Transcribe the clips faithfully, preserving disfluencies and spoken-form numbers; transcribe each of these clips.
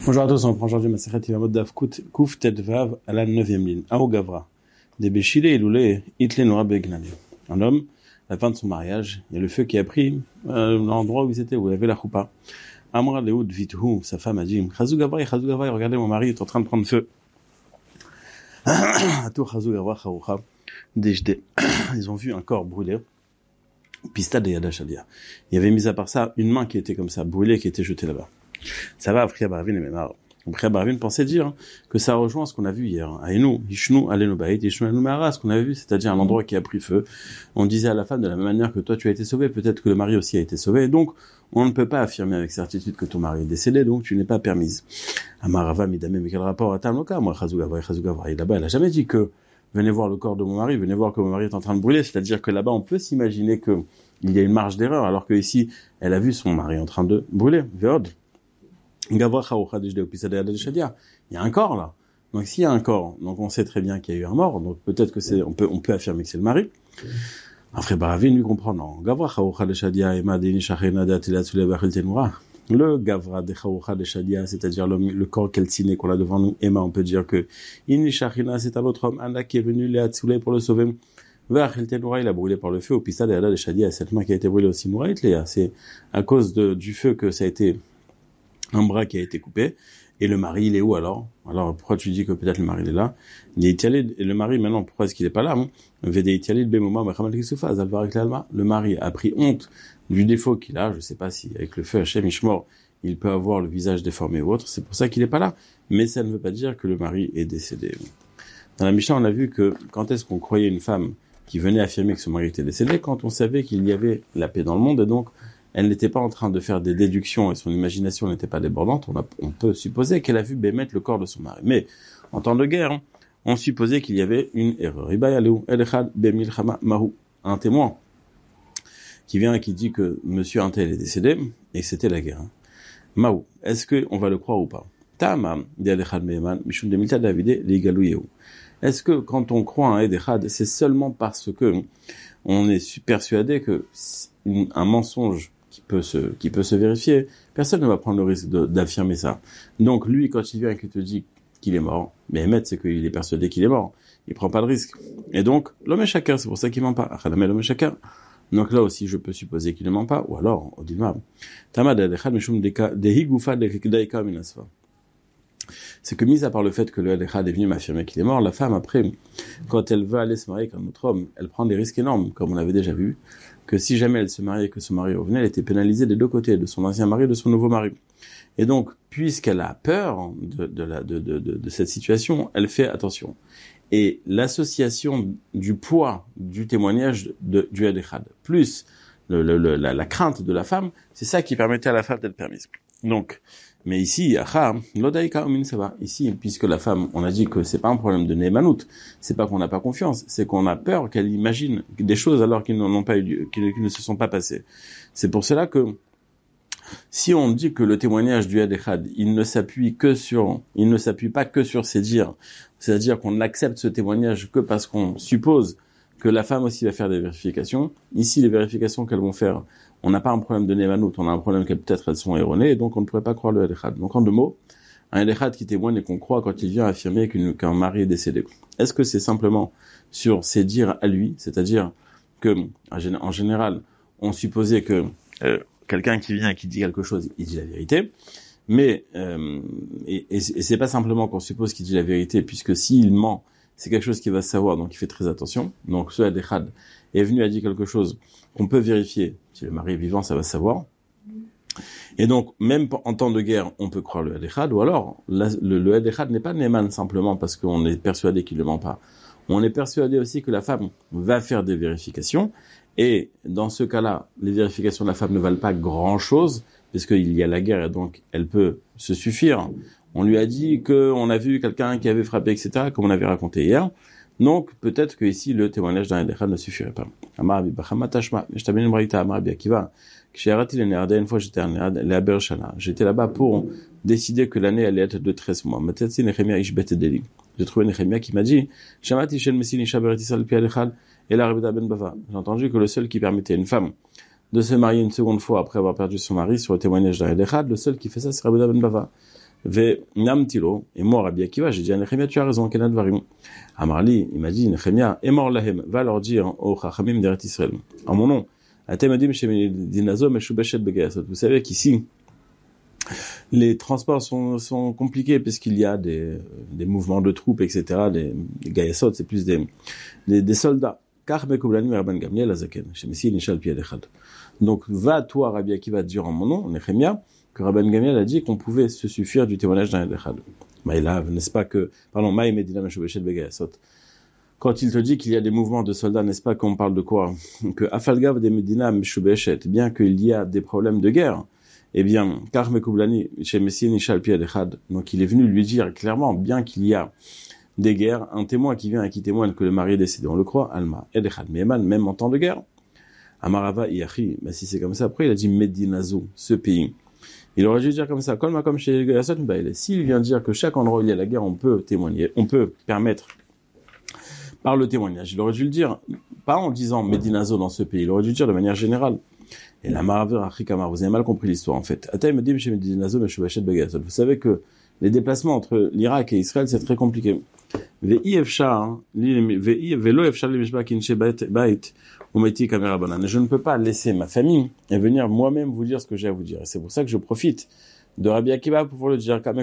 Bonjour à tous, on prend aujourd'hui Masechet Yevamot Daf Kuf Tet Vav à la neuvième ligne. Ao Gavra. Des Béchile et Loulé, Itle Noa Begnane. Un homme, à la fin de son mariage, il y a le feu qui a pris euh, l'endroit où ils étaient, où il y avait la choupa. Amra Leoud Vithu, sa femme a dit, Chazou Gavra, Chazou Gavra, regardez, mon mari est en train de prendre feu. Atou Chazou Gavra, Chaoucha, Déjdé. Ils ont vu un corps brûlé. Pista de Yadashadia. Il y avait mis à part ça une main qui était comme ça, brûlée, qui était jetée là-bas. Ça va, Priya Baravin et Memar. Priya Baravin pensait dire hein, que ça rejoint ce qu'on a vu hier. Aïnou, Ishnu, Alenu Bait, Ishnu, Alenu Mehara, ce qu'on a vu, c'est-à-dire un endroit qui a pris feu. On disait à la femme, de la même manière que toi tu as été sauvé, peut-être que le mari aussi a été sauvé. Donc, on ne peut pas affirmer avec certitude que ton mari est décédé, donc tu n'es pas permise. Amarava, Midame, mais quel rapport à Tamloka? Moi, Chazugavra, Chazugavra, là-bas, elle a jamais dit que venez voir le corps de mon mari, venez voir que mon mari est en train de brûler. C'est-à-dire que là-bas, on peut s'imaginer que il y a une marge d'erreur, alors que ici, elle a vu son mari en train de brûler. Veod. Il y a un corps là. Donc s'il y a un corps, donc on sait très bien qu'il y a eu un mort, donc peut-être que c'est, on peut, on peut affirmer que c'est le mari. Un frère Baravin lui comprend, non. Le Gavra de Chaoucha de Shadia, c'est-à-dire le, le corps calciné qu'on a devant nous, Emma, on peut dire que Inni Shachina, c'est un autre homme, Anna qui est venu les Hatsoulé pour le sauver. Il a brûlé par le feu, au pista de Yada de Shadia, cette main qui a été brûlée aussi, Nouraït, c'est à cause de, du feu que ça a été un bras qui a été coupé, et le mari, il est où alors? Alors, pourquoi tu dis que peut-être le mari, il est là? Il est italé, et le mari, maintenant, pourquoi est-ce qu'il est pas là? Le mari a pris honte du défaut qu'il a, je sais pas si, avec le feu Hachem Ishmor, il peut avoir le visage déformé ou autre, c'est pour ça qu'il est pas là. Mais ça ne veut pas dire que le mari est décédé. Dans la Mishnah, on a vu que, quand est-ce qu'on croyait une femme qui venait affirmer que son mari était décédé? Quand on savait qu'il y avait la paix dans le monde, et donc, elle n'était pas en train de faire des déductions et son imagination n'était pas débordante, on, a, on peut supposer qu'elle a vu bémettre le corps de son mari. Mais, en temps de guerre, hein, on supposait qu'il y avait une erreur. Un témoin qui vient et qui dit que monsieur Intel est décédé et c'était la guerre. Mahou, est-ce qu'on va le croire ou pas? Est-ce que quand on croit un Edechad, c'est seulement parce que on est persuadé que un mensonge qui peut se, qui peut se vérifier, personne ne va prendre le risque de, d'affirmer ça. Donc, lui, quand il vient et qu'il te dit qu'il est mort, mais Emet, c'est qu'il est persuadé qu'il est mort. Il prend pas de risque. Et donc, l'homme est chacun, c'est pour ça qu'il ment pas. Achadame, l'homme est chacun. Donc là aussi, je peux supposer qu'il ne ment pas, ou alors, Odilma. Tamad adechad mishum dehi gufa deika minasfa. C'est que, mis à part le fait que le Adechad est venu m'affirmer qu'il est mort, la femme, après, quand elle veut aller se marier avec un autre homme, elle prend des risques énormes, comme on l'avait déjà vu, que si jamais elle se mariait et que son mari revenait, elle était pénalisée des deux côtés, de son ancien mari et de son nouveau mari. Et donc, puisqu'elle a peur de, de, la, de, de, de, de cette situation, elle fait attention. Et l'association du poids du témoignage de, du Adechad, plus le, le, le, la, la crainte de la femme, c'est ça qui permettait à la femme d'être permise. Donc, mais ici, ici, puisque la femme, on a dit que c'est pas un problème de Neemanout, c'est pas qu'on n'a pas confiance, c'est qu'on a peur qu'elle imagine des choses alors qu'ils n'en ont pas eu lieu, qu'ils ne se sont pas passées. C'est pour cela que, si on dit que le témoignage du Adechad, il ne s'appuie que sur, il ne s'appuie pas que sur ses dires, c'est-à-dire qu'on accepte ce témoignage que parce qu'on suppose que la femme aussi va faire des vérifications. Ici, les vérifications qu'elles vont faire, on n'a pas un problème de Neemanout, on a un problème qu'elles peut-être elles sont erronées, et donc on ne pourrait pas croire le Adechad. Donc en deux mots, un Adechad qui témoigne et qu'on croit quand il vient affirmer qu'une, qu'un mari est décédé. Est-ce que c'est simplement sur ses dires à lui, c'est-à-dire que, en général, on supposait que euh, quelqu'un qui vient et qui dit quelque chose, il dit la vérité, mais euh, et, et, et c'est pas simplement qu'on suppose qu'il dit la vérité, puisque s'il ment, c'est quelque chose qu'il va savoir, donc il fait très attention. Donc ce Adechad est venu à dire quelque chose qu'on peut vérifier. Si le mari est vivant, ça va savoir. Et donc, même en temps de guerre, on peut croire le Adechad, ou alors, la, le, le Adechad n'est pas Neeman simplement parce qu'on est persuadé qu'il ne ment pas. On est persuadé aussi que la femme va faire des vérifications, et dans ce cas-là, les vérifications de la femme ne valent pas grand-chose, puisqu'il y a la guerre, et donc elle peut se suffire. On lui a dit qu'on a vu quelqu'un qui avait frappé, et cetera, comme on avait raconté hier. Donc, peut-être que ici, le témoignage d'un Adechad ne suffirait pas. Amarabi, Bachamatashma, je t'amène une braïta, Amarabi, Akiva. Une fois, j'étais à Bershana. J'étais là-bas pour décider que l'année allait être de treize mois. J'ai trouvé Nehemia qui m'a dit, j'ai entendu que le seul qui permettait à une femme de se marier une seconde fois après avoir perdu son mari sur le témoignage d'un Adechad, le seul qui fait ça, c'est Rabbi Ben Bava. Ve namtilo, et moi, Rabbi Akiva, j'ai dit à Nechemia, tu as raison, Kenad Varim. Amarli, il m'a dit, Nechemia, et mort lahem, va leur dire au Chachamim d'Eretz Israël. En mon nom, Atemadim Shemedinazo, Meshubeshet Begayasot. Vous savez qu'ici, les transports sont, sont compliqués puisqu'il y a des, des mouvements de troupes, et cetera. Des, des Gayasot, c'est plus des, des, des soldats. Car Mekoublani Rabban Gamliel Azaken, Shemessi Nishal Pied Echad. Donc, va toi, Rabbi Akiva, dire en mon nom, Nechemia, que Rabban Gamliel a dit qu'on pouvait se suffire du témoignage d'un Echad. Maïlav, n'est-ce pas que, pardon, Maï Medina Meshubeshet Begayasot. Quand il te dit qu'il y a des mouvements de soldats, n'est-ce pas qu'on parle de quoi? Que Afalgav de Medina Meshubeshet, bien qu'il y a des problèmes de guerre, eh bien, car Mekoublani, chez Messie Nishal Pied Echad. Donc, il est venu lui dire clairement, bien qu'il y a des guerres, un témoin qui vient et qui témoigne que le mari est décédé, on le croit, Alma, Edechad, Meman, même en temps de guerre. Amarava Iachi, mais si c'est comme ça, après il a dit Medinazo, ce pays. Il aurait dû dire comme ça, Kolma comme chez Gassot Mbaïle. S'il vient dire que chaque endroit où il y a la guerre, on peut témoigner, on peut permettre par le témoignage. Il aurait dû le dire, pas en disant Medinazo dans ce pays, il aurait dû le dire de manière générale. Et la Maraver Achikamar, vous avez mal compris l'histoire en fait. Atay me dit chez Medinazo, Meshubashet Begassot. Vous savez que les déplacements entre l'Irak et Israël, c'est très compliqué. Je ne peux pas laisser ma famille et venir moi-même vous dire ce que j'ai à vous dire. Et c'est pour ça que je profite de Rabbi Akiva pour pouvoir le dire. Donc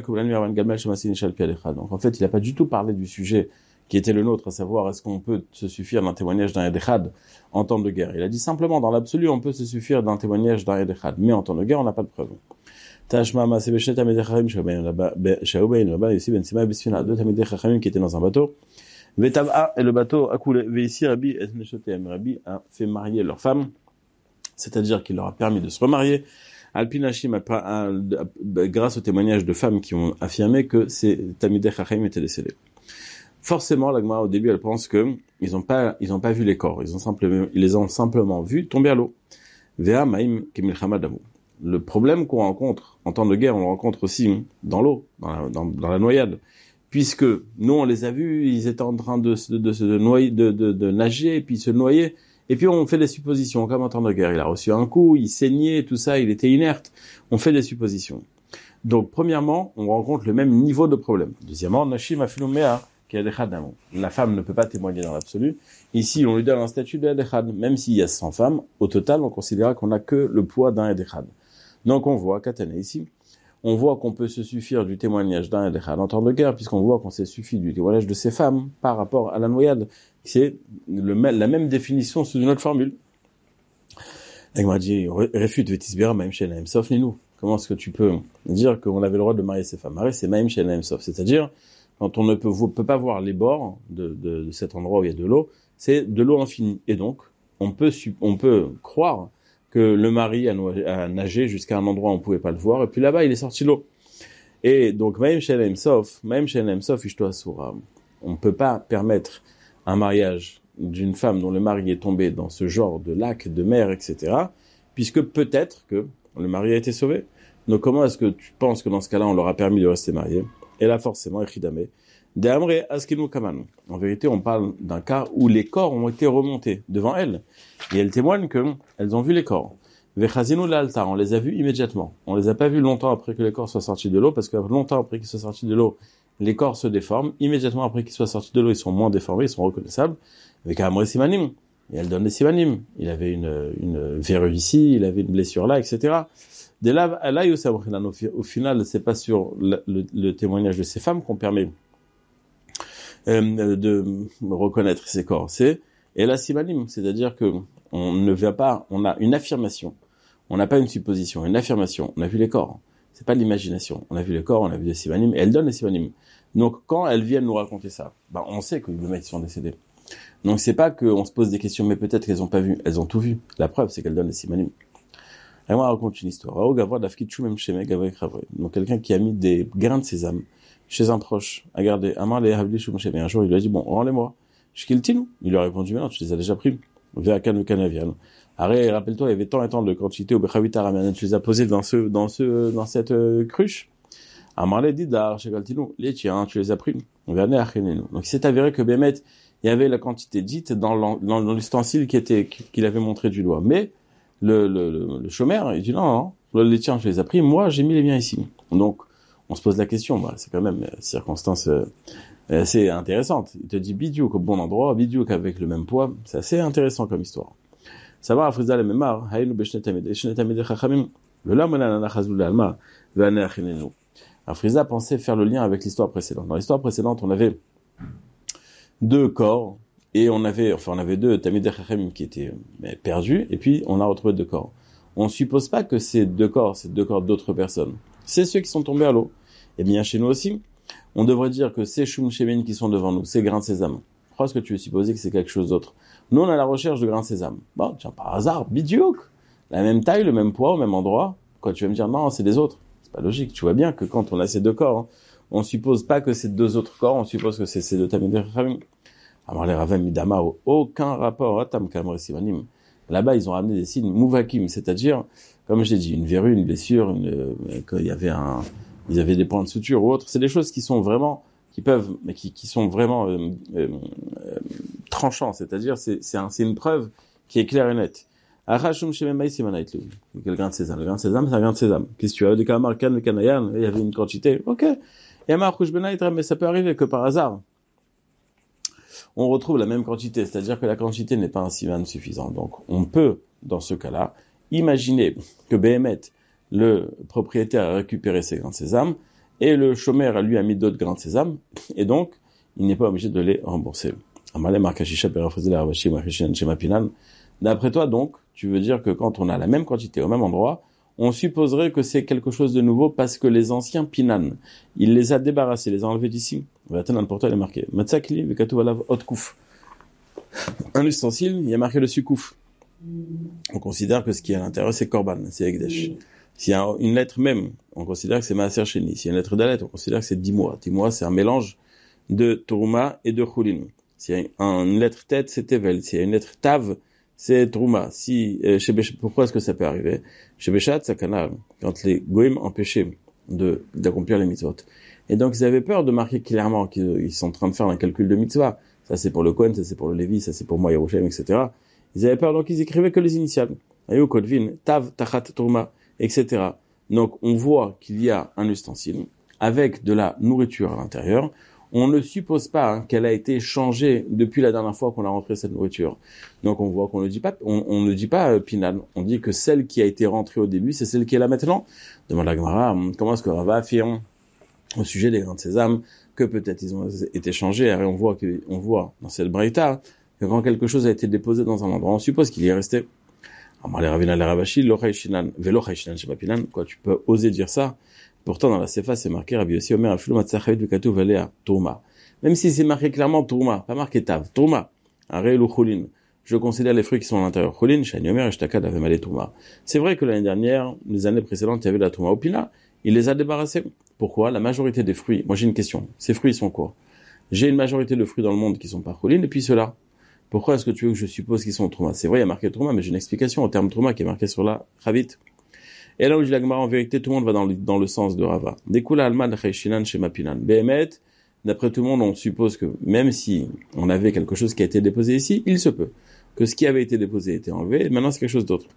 en fait, il n'a pas du tout parlé du sujet qui était le nôtre, à savoir est-ce qu'on peut se suffire d'un témoignage d'un Edechad en temps de guerre. Il a dit simplement, dans l'absolu, on peut se suffire d'un témoignage d'un Edechad, mais en temps de guerre, on n'a pas de preuve. Tashma ma sebeshet tamid chachamim shabayin là-bas shaobayin là-bas ici ben sima bisfina deux tamid chachamim qui étaient dans un bateau vetava et le bateau a coulé ve ici Rabbi et Neshotem Rabbi a fait marier leurs femmes, c'est-à-dire qu'il leur a permis de se remarier. Alpinashim grâce au témoignage de femmes qui ont affirmé que ces tamid chachamim étaient décédés. Forcément la Gemara au début elle pense que ils ont pas ils ont pas vu les corps, ils ont simplement ils les ont simplement vus tomber à l'eau. Vea maim kemilchama damu. Le problème qu'on rencontre en temps de guerre, on le rencontre aussi dans l'eau, dans la, dans, dans la noyade, puisque nous on les a vus, ils étaient en train de de, de, de noyer, de, de, de nager, puis se noyer, et puis on fait des suppositions comme en temps de guerre. Il a reçu un coup, il saignait, tout ça, il était inerte. On fait des suppositions. Donc premièrement, on rencontre le même niveau de problème. Deuxièmement, Nashim Afilumea, qui est Adechad. La femme ne peut pas témoigner dans l'absolu. Ici, on lui donne un statut d'Adechad, même s'il y a cent femmes. Au total, on considère qu'on n'a que le poids d'un Adechad. Donc on voit, Katana ici, on voit qu'on peut se suffire du témoignage d'un Edechad en temps de guerre, puisqu'on voit qu'on s'est suffi du témoignage de ces femmes par rapport à la noyade. C'est le, la même définition sous une autre formule. Elle m'a dit, réfute Vétisbira, Maïm Shenaim, sauf Ninou. Comment est-ce que tu peux dire qu'on avait le droit de marier ces femmes? Marier, c'est Maïm Shenaim, sauf. C'est-à-dire, quand on ne peut, peut pas voir les bords de, de, de cet endroit où il y a de l'eau, c'est de l'eau infinie. Et donc, on peut, on peut croire que le mari a, a nagé jusqu'à un endroit où on pouvait pas le voir, et puis là-bas, il est sorti de l'eau. Et donc, Maïm Shenaim Sof, Maïm Shenaim Sof, Ishto Asura. On ne peut pas permettre un mariage d'une femme dont le mari est tombé dans ce genre de lac, de mer, et cetera, puisque peut-être que le mari a été sauvé. Donc, comment est-ce que tu penses que dans ce cas-là, on leur a permis de rester mariés? Et là, forcément, Echidame. De Amre Askinu Kaman. En vérité, on parle d'un cas où les corps ont été remontés devant elles. Et elles témoignent qu'elles ont vu les corps. Vechazinu l'altar, on les a vus immédiatement. On les a pas vus longtemps après que les corps soient sortis de l'eau, parce que longtemps après qu'ils soient sortis de l'eau, les corps se déforment. Immédiatement après qu'ils soient sortis de l'eau, ils sont moins déformés, ils sont reconnaissables. Avec Amre Simanim. Et elle donne des Simanim. Il avait une, une verrue ici, il avait une blessure là, et cetera. Dès là, là, au final, c'est pas sur le, le, le témoignage de ces femmes qu'on permet euh, de reconnaître ces corps. C'est et la simanim, c'est-à-dire que on ne va pas, on a une affirmation, on n'a pas une supposition, une affirmation. On a vu les corps, c'est pas de l'imagination. On a vu les corps, on a vu les simanim, et elles donnent les simanim. Donc quand elles viennent nous raconter ça, ben on sait que les mecs sont décédés. Donc c'est pas qu'on se pose des questions, mais peut-être qu'elles ont pas vu, elles ont tout vu. La preuve, c'est qu'elles donnent les simanim. Et moi, on raconte une histoire. Donc, quelqu'un qui a mis des grains de sésame chez un proche, a gardé, un jour, il lui a dit, bon, rends-les-moi. Il lui a répondu, mais non, tu les as déjà pris. Arrête, rappelle-toi, il y avait tant et tant de quantité au Bechavita Ramian, tu les as posés dans ce, dans ce, dans cette euh, cruche. Amarle dit, dar, chez Galtino, les tiens, tu les as pris. Donc, il s'est avéré que Bémet, il y avait la quantité dite dans, dans l'ustensile qui était, qu'il avait montré du doigt. Mais, Le, le, le, le chômeur, il dit non, non, les tiens, je les ai pris, moi, j'ai mis les miens ici. Donc, on se pose la question, bah, c'est quand même une circonstance euh, assez intéressante. Il te dit bidiouk au bon endroit, bidiouk avec le même poids, c'est assez intéressant comme histoire. Savoir Afrizal et Memar, Haïnu Beshnet Tamid, Shnet Tamid Chachamim, le Lamana Nachazul Alma, Vane Achinenu. Afriza pensait faire le lien avec l'histoire précédente. Dans l'histoire précédente, on avait deux corps, et on avait, enfin, on avait deux Tamid Chachamim qui étaient mais, perdus, et puis on a retrouvé deux corps. On suppose pas que ces deux corps, c'est deux corps d'autres personnes. C'est ceux qui sont tombés à l'eau. Et bien, chez nous aussi, on devrait dire que ces Shum Shemin qui sont devant nous, ces grains de sésame, crois que tu veux supposer que c'est quelque chose d'autre. Nous, on est à la recherche de grains de sésame. Bon, tiens, par hasard, bidiouk, la même taille, le même poids, au même endroit. Quoi, tu vas me dire, non, c'est des autres. C'est pas logique. Tu vois bien que quand on a ces deux corps, hein, on suppose pas que c'est deux autres corps, on suppose que c'est ces deux tamid chachamim. Alors, les ravem midama, aucun rapport à tam kamre sivanim. Là-bas, ils ont ramené des signes mouvakim, c'est-à-dire, comme je l'ai dit, une verrue, une blessure, une, euh, qu'il y avait un, ils avaient des points de suture ou autre. C'est des choses qui sont vraiment, qui peuvent, mais qui, qui sont vraiment euh, euh, euh, tranchants, c'est-à-dire, c'est, c'est, un, c'est une preuve qui est claire et nette. Arachum shememaï simanaitlu. Quel grain de sésame? Le grain de sésame, c'est un grain de sésame. Qu'est-ce que tu as? Des kamar kan, le kanayan, il y avait une quantité. Ok. Et amar kushbenaitra, mais ça peut arriver que par hasard, on retrouve la même quantité, c'est-à-dire que la quantité n'est pas un siman suffisant. Donc, on peut, dans ce cas-là, imaginer que Béhémet, le propriétaire, a récupéré ses grains de sésame, et le chômeur, lui, a mis d'autres grains de sésame, et donc, il n'est pas obligé de les rembourser. D'après toi, donc, tu veux dire que quand on a la même quantité au même endroit, on supposerait que c'est quelque chose de nouveau parce que les anciens pinan, il les a débarrassés, les a enlevés d'ici. Pour toi, il est marqué. Un ustensile, il y a marqué dessus kouf. On considère que ce qui est à l'intérieur, c'est korban, c'est ekdesh. S'il y a une lettre même, on considère que c'est maaser sheni. S'il y a une lettre dalet, on considère que c'est dix mois. Dix mois, c'est un mélange de tourma et de choulin. S'il y a une lettre tête, c'est tevel. S'il y a une lettre tav, c'est Trouma. Si, euh, chez Béch... pourquoi est-ce que ça peut arriver? Chez Béchat, Sakana, quand les Goïm empêchaient de, d'accomplir les mitzvot. Et donc, ils avaient peur de marquer clairement qu'ils sont en train de faire un calcul de mitzvah. Ça, c'est pour le Kohen, ça, c'est pour le Lévi, ça, c'est pour moi, Yerushalayim, et cetera. Ils avaient peur, donc ils écrivaient que les initiales. Ayo, Kodvin, Tav, Tachat, Trouma, et cetera. Donc, on voit qu'il y a un ustensile avec de la nourriture à l'intérieur. On ne suppose pas hein, qu'elle a été changée depuis la dernière fois qu'on a rentré cette nourriture. Donc on voit qu'on ne dit pas, on, on ne dit pas euh, Pinan. On dit que celle qui a été rentrée au début, c'est celle qui est là maintenant. Demande la Gemara, comment est-ce que Rava affirme au sujet des grains de sésame que peut-être ils ont été changés. Et on voit que, on voit dans cette braïta que quand quelque chose a été déposé dans un endroit, on suppose qu'il y est resté. Quoi, tu peux oser dire ça? Pourtant, dans la Sefa, c'est marqué, Rabbi Yossi Omer, Afilou Matzachayut Vekatu Valea, Tourma. Même si c'est marqué clairement Tourma, pas marqué Tav, Tourma, Arel ou Choulin. Je considère les fruits qui sont à l'intérieur. Choulin, Shani Omer, Eshtaka, Davemale Tourma. C'est vrai que l'année dernière, les années précédentes, il y avait la Tourma au Pila. Il les a débarrassés. Pourquoi? La majorité des fruits, moi j'ai une question. Ces fruits sont quoi? J'ai une majorité de fruits dans le monde qui sont pas Choulin, et puis ceux-là. Pourquoi est-ce que tu veux que je suppose qu'ils sont Tourma? C'est vrai, il y a marqué Tourma, mais j'ai une explication au terme Tourma qui est marqué sur la Chavit. Et là où je dis la Gemara, en vérité, tout le monde va dans le, dans le sens de Rava. Dekula alman chayshinan shema pinan. Behemet, d'après tout le monde, on suppose que même si on avait quelque chose qui a été déposé ici, il se peut que ce qui avait été déposé ait été enlevé, et maintenant c'est quelque chose d'autre.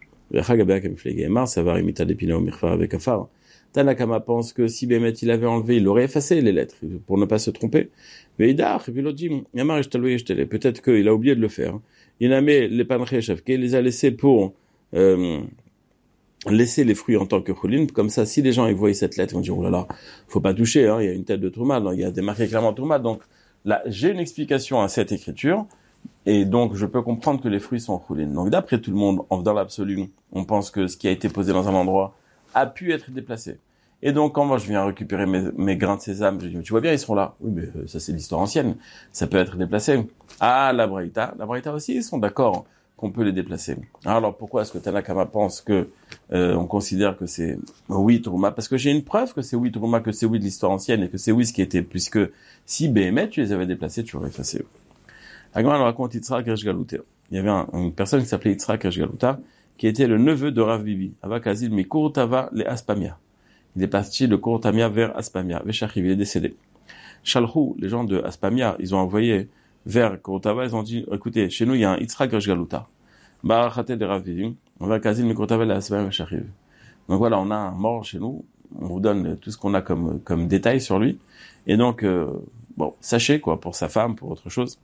Tanakama pense que si Behemet il avait enlevé, il aurait effacé les lettres pour ne pas se tromper. Peut-être qu'il a oublié de le faire. Il a mis les panchei shavke, il les a laissés pour euh, laisser les fruits en tant que choulin, comme ça, si les gens ils voient cette lettre, ils vont dire, oh là là, faut pas toucher, hein, il y a une tête de Trouma, il y a des marqués clairement Trouma, donc là, j'ai une explication à cette écriture, et donc je peux comprendre que les fruits sont choulin. Donc d'après tout le monde, dans l'absolu, on pense que ce qui a été posé dans un endroit a pu être déplacé. Et donc quand moi je viens récupérer mes, mes grains de sésame, je dis, tu vois bien, ils sont là. Oui, mais ça c'est l'histoire ancienne, ça peut être déplacé. Ah, la Braïta, la Braïta aussi, ils sont d'accord qu'on peut les déplacer. Alors pourquoi est-ce que Tanakama pense que euh, on considère que c'est oui Trouma? Parce que j'ai une preuve que c'est oui Trouma, que c'est oui de l'histoire ancienne et que c'est oui ce qui était, puisque si Béhémet tu les avais déplacés, tu aurais effacé. Agma nous raconte Yitzhak Resh Galuta. Il y avait un, une personne qui s'appelait Yitzhak Resh Galuta, qui était le neveu de Rav Bibi, Avakazil Mikurtava le Aspamia. Il est parti de Kurtamia vers Aspamia. Veshachiv, il est décédé. Shalchou, les gens de Aspamia, ils ont envoyé vers Kurtava, ils ont dit, écoutez, chez nous, il y a un Yitzhak Resh Galuta. Barachate de Rav Bibi, on va Kazil Mikurtava le Aspamia Veshachiv. Donc voilà, on a un mort chez nous, on vous donne tout ce qu'on a comme comme détail sur lui. Et donc, euh, bon, sachez quoi, pour sa femme, pour autre chose.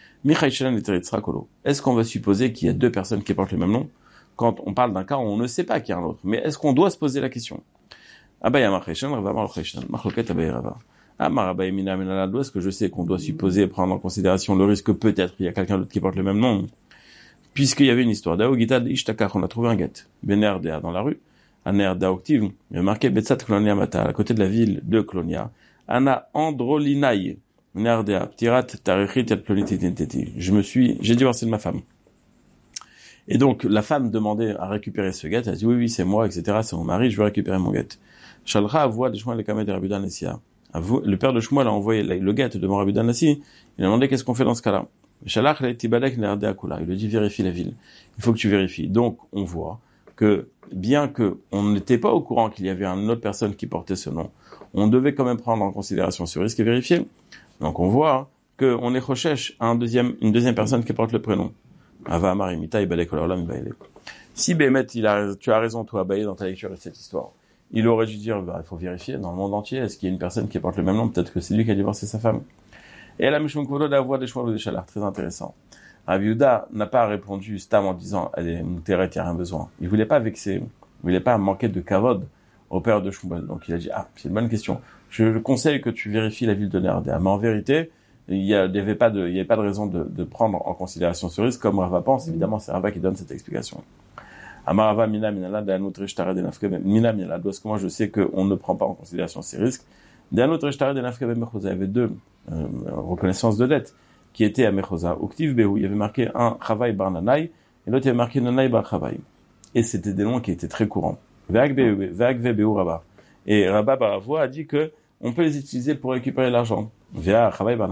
Est-ce qu'on va supposer qu'il y a deux personnes qui portent le même nom quand on parle d'un cas où on ne sait pas qu'il y a un autre? Mais est-ce qu'on doit se poser la question? Abaya Marcheshan, Rava Marcheshan, Marloket Abaya Rava. Ah, Marabaya Mina Mina, est-ce que je sais qu'on doit supposer prendre en considération le risque que peut-être il y a quelqu'un d'autre qui porte le même nom? Puisqu'il y avait une histoire. Dao Gitad Ishtakar, on a trouvé un guet. Bener Dea dans la rue. Aner Daoktiv, il y a marqué Betsat Colonia Mata, à côté de la ville de Colonia. Ana Androlinaï. Nerdea, Ptirat, Tarichit, Yatplonititinteti. Je me suis, j'ai divorcé de ma femme. Et donc, la femme demandait à récupérer ce guet. Elle a dit, oui, oui, c'est moi, et cetera. C'est mon mari, je veux récupérer mon guet. Shalra avoua de Shmuel le Kamed de Rabbi Dan Nessia. Le père de Shmuel a envoyé le guet devant Rabbi Dan Nessi. Il a demandé qu'est-ce qu'on fait dans ce cas-là. Shalach le Tibadek Nerdea Kula. Il lui dit, vérifie la ville. Il faut que tu vérifies. Donc, on voit que, bien que on n'était pas au courant qu'il y avait une autre personne qui portait ce nom, on devait quand même prendre en considération ce risque et vérifier. Donc on voit qu'on est recherche un deuxième, une deuxième personne qui porte le prénom. Ava Marimita Ibalek Olam Ibaele. Si Bémet, il a, tu as raison, toi, Abaye, dans ta lecture de cette histoire, il aurait dû dire, bah, il faut vérifier dans le monde entier, est-ce qu'il y a une personne qui porte le même nom? Peut-être que c'est lui qui a divorcé sa femme. Et la Mishum Kodo d'avoir des choix de Chalar, très intéressant. Aviuda n'a pas répondu Stam en disant, elle est Mouteret, il n'y a rien besoin. Il voulait pas vexer, il voulait pas manquer de kavod au père de Shmuel. Donc il a dit, ah, c'est une bonne question. Je conseille que tu vérifies la ville de Nerdea. Mais en vérité, il y avait pas de, il y avait pas de raison de, de prendre en considération ce risque, comme Rava pense. Évidemment, c'est Rava qui donne cette explication. Amarava mina minala d'anotre shtare de nafke mina minala. Parce que moi, je sais qu'on ne prend pas en considération ces risques. D'anotre shtare de nafke mechosa. Il y avait deux, euh, reconnaissances de dette qui étaient à Mechosa. Uktiv behu. Il y avait marqué un Chavay bar Nanai, et l'autre il y avait marqué Nanai bar Chavay. Et c'était des noms qui étaient très courants. Ve'ag behu Rabba. Et Rabba Baravoua a dit que on peut les utiliser pour récupérer l'argent. Il y en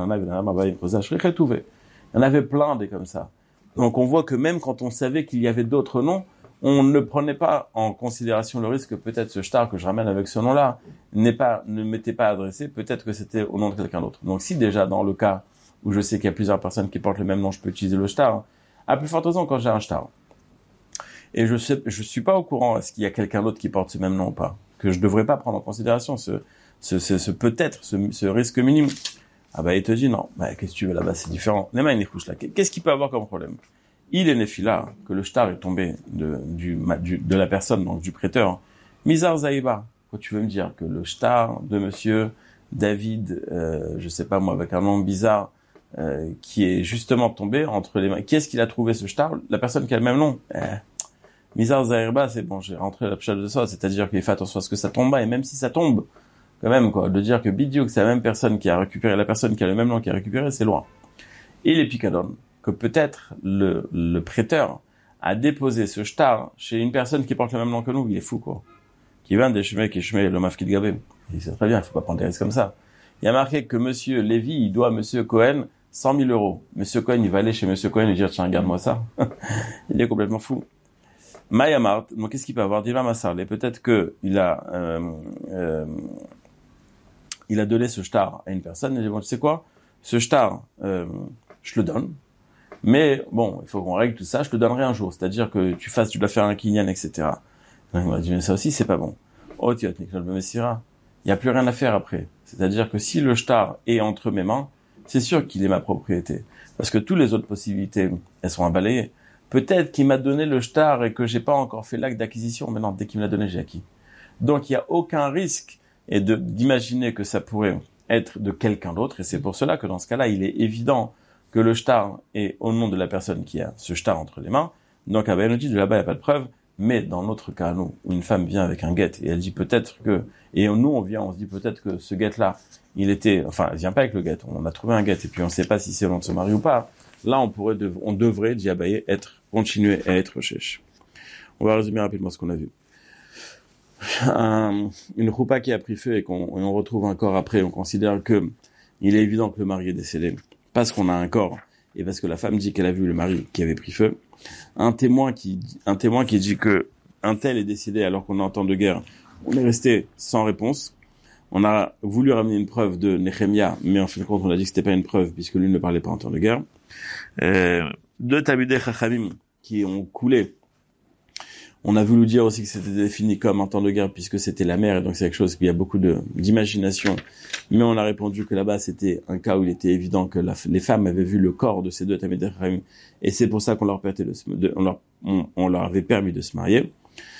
avait plein des comme ça. Donc on voit que même quand on savait qu'il y avait d'autres noms, on ne prenait pas en considération le risque que peut-être ce shtar que je ramène avec ce nom-là n'est pas, ne m'était pas adressé, peut-être que c'était au nom de quelqu'un d'autre. Donc si déjà dans le cas où je sais qu'il y a plusieurs personnes qui portent le même nom, je peux utiliser le shtar, à plus forte raison quand j'ai un shtar. Et je sais, je suis pas au courant, est-ce qu'il y a quelqu'un d'autre qui porte ce même nom ou pas, que je devrais pas prendre en considération ce, ce, ce, ce peut-être, ce, ce risque minime. Ah bah, il te dit non. Bah, qu'est-ce que tu veux là-bas, c'est différent. Nema il là. Qu'est-ce qu'il peut avoir comme problème? Il est néphila, que le shtar est tombé de, du, du, de la personne, donc du prêteur. Mizar Zaïba. Quoi, tu veux me dire que le shtar de monsieur David, euh, je sais pas moi, avec un nom bizarre, euh, qui est justement tombé entre les mains. Qui est-ce qu'il a trouvé ce shtar? La personne qui a le même nom. Eh. Mizar Zaïba, c'est bon, j'ai rentré la pchal de ça, c'est-à-dire qu'il fait attention à ce que ça tombe pas, et même si ça tombe, quand même, quoi, de dire que Bidiouk, c'est la même personne qui a récupéré, la personne qui a le même nom qui a récupéré, c'est loin. Et les picadons, que peut-être le, le prêteur a déposé ce shtar chez une personne qui porte le même nom que nous, il est fou, quoi. Qui vient des chemins, qui chemin, le mafkid gabé. Il sait très bien, il faut pas prendre des risques comme ça. Il y a marqué que monsieur Lévy, il doit à monsieur Cohen cent mille euros. Monsieur Cohen, il va aller chez monsieur Cohen et dire, tiens, regarde-moi ça. Il est complètement fou. Mayamart, donc qu'est-ce qu'il peut avoir? Diva Massarle, peut-être que il a, euh, euh, il a donné ce shtar à une personne, et il dit, bon, tu sais quoi? Ce shtar, euh, je le donne. Mais, bon, il faut qu'on règle tout ça, je te donnerai un jour. C'est-à-dire que tu fasses, tu dois faire un kinyan, et cetera. Donc, il m'a dit, mais ça aussi, c'est pas bon. Oh, tu as le Messira. Il n'y a plus rien à faire après. C'est-à-dire que si le shtar est entre mes mains, c'est sûr qu'il est ma propriété. Parce que toutes les autres possibilités, elles sont à balayer. Peut-être qu'il m'a donné le shtar et que j'ai pas encore fait l'acte d'acquisition. Mais non, dès qu'il me l'a donné, j'ai acquis. Donc, il n'y a aucun risque et de, d'imaginer que ça pourrait être de quelqu'un d'autre. Et c'est pour cela que dans ce cas-là, il est évident que le shtar est au nom de la personne qui a ce shtar entre les mains. Donc, à Bayanoudi, de là-bas, il n'y a pas de preuve. Mais dans notre cas, nous, où une femme vient avec un guet et elle dit peut-être que, et nous, on vient, on se dit peut-être que ce guet-là, il était, enfin, elle vient pas avec le guet. On a trouvé un guet et puis on ne sait pas si c'est au nom de son mari ou pas. Là, on pourrait, dev- on devrait, Diabaye, être, continuer à être chèche. On va résumer rapidement ce qu'on a vu. Un, une roupa qui a pris feu et qu'on et on retrouve un corps après, on considère que il est évident que le mari est décédé parce qu'on a un corps et parce que la femme dit qu'elle a vu le mari qui avait pris feu. Un témoin qui, un témoin qui dit que un tel est décédé alors qu'on est en temps de guerre. On est resté sans réponse. On a voulu ramener une preuve de Nehemia, mais en fin de compte, on a dit que c'était pas une preuve puisque lui ne parlait pas en temps de guerre. Euh, deux Talmidei Chachamim qui ont coulé On a voulu dire aussi que c'était défini comme un temps de guerre puisque c'était la mer et donc c'est quelque chose qui a beaucoup de, d'imagination. Mais on a répondu que là-bas c'était un cas où il était évident que la, les femmes avaient vu le corps de ces deux Talmidei Chachamim et c'est pour ça qu'on leur, permettait de, de, on leur, on, on leur avait permis de se marier.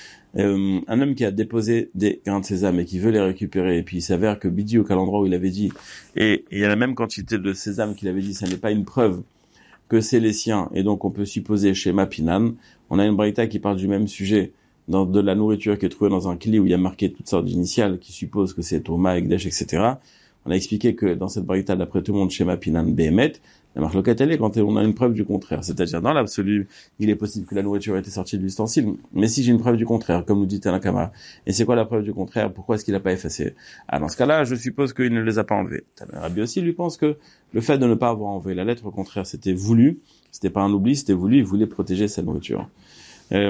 Euh, un homme qui a déposé des grains de sésame et qui veut les récupérer et puis il s'avère que Bidi à l'endroit où il avait dit et il y a la même quantité de sésame qu'il avait dit, ça n'est pas une preuve que c'est les siens et donc on peut supposer chez Mapinan. On a une braïta qui parle du même sujet dans de la nourriture qui est trouvée dans un kli où il y a marqué toutes sortes d'initiales qui supposent que c'est Touma, Ekdesh, et cetera. On a expliqué que dans cette braïta, d'après tout le monde, chez Mapinan, Behemet, la marque locale elle est quand on a une preuve du contraire. C'est-à-dire, dans l'absolu, il est possible que la nourriture ait été sortie de l'ustensile. Mais si j'ai une preuve du contraire, comme nous dit Tanakama, et c'est quoi la preuve du contraire? Pourquoi est-ce qu'il n'a pas effacé? Ah, dans ce cas-là, je suppose qu'il ne les a pas enlevés. Rabbi aussi lui pense que le fait de ne pas avoir enlevé la lettre, au contraire, c'était voulu. C'était pas un oubli, c'était voulu. Il voulait protéger sa nourriture. Euh,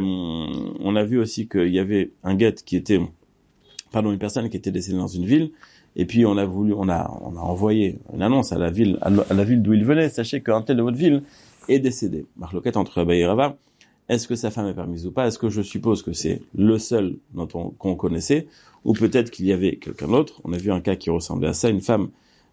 on a vu aussi qu'il y avait un guet qui était, pardon, une personne qui était décédée dans une ville, et puis on a voulu, on a, on a envoyé une annonce à la ville, à la ville d'où il venait. Sachez qu'un tel de votre ville est décédé. Marloquette entre Rabba et Rava. Est-ce que sa femme est permise ou pas? Est-ce que je suppose que c'est le seul dont on, qu'on connaissait, ou peut-être qu'il y avait quelqu'un d'autre? On a vu un cas qui ressemblait à ça, une femme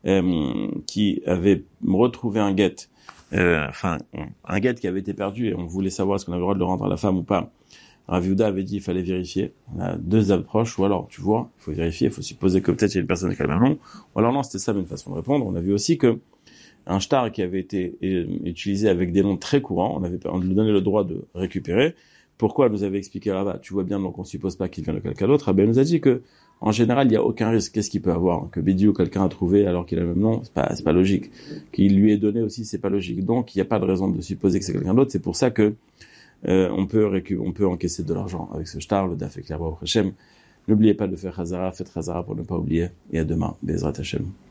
euh, qui avait retrouvé un guet. Euh, enfin, un guet qui avait été perdu et on voulait savoir est-ce qu'on avait le droit de le rendre à la femme ou pas. Rav Yehuda avait dit il fallait vérifier. On a deux approches, ou alors, tu vois, il faut vérifier, il faut supposer que peut-être il y a une personne qui a le même nom, ou alors non, c'était ça une façon de répondre. On a vu aussi que un shtar qui avait été utilisé avec des noms très courants, on avait, on lui donnait le droit de récupérer. Pourquoi? Elle nous avait expliqué là-bas, tu vois bien, donc on suppose pas qu'il vient de quelqu'un d'autre. Rabbi nous a dit que, en général, il y a aucun risque. Qu'est-ce qu'il peut avoir? Que Bidi ou quelqu'un a trouvé alors qu'il a le même nom, c'est pas, c'est pas logique. Qu'il lui ait donné aussi, c'est pas logique. Donc, il n'y a pas de raison de supposer que c'est quelqu'un d'autre. C'est pour ça que, euh, on peut récup- on peut encaisser de l'argent avec ce shtar, le daf et Clairbois au Hashem. N'oubliez pas de faire Chazara, faites Chazara pour ne pas oublier. Et à demain, Bezrat Hashem.